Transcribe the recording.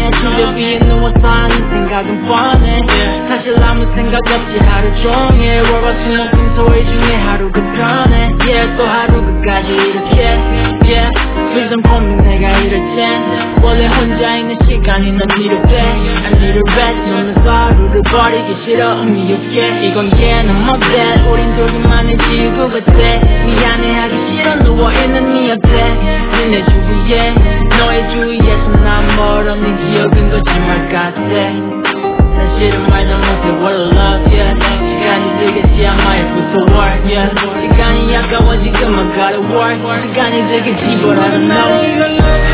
침대 위에 누워서 하는 생각은 뻔해 사실 아무 생각 없지 하루 종일 월화수목금토일 중에 하루가 편해 또 하루 끝까지 이렇게 무슨 고민 내가 이럴 땐 원래 혼자 있는 시간이 난 이렇대 I need a rest 눈에서 하루를 버리기 싫어 의미 없게 이건 너무 못돼 우린 둘이만의 지구 같아 미안해하기 싫어 누워있는 네 옆에 내 주위에 너의 주위에서 난 멀어 네 기억은 거짓말 같아 사실은 말도 못해 what I love 시간이 들겠지 아마 it's work 시간이 아까워 지금 I gotta work 시간이 들겠지 but I don't know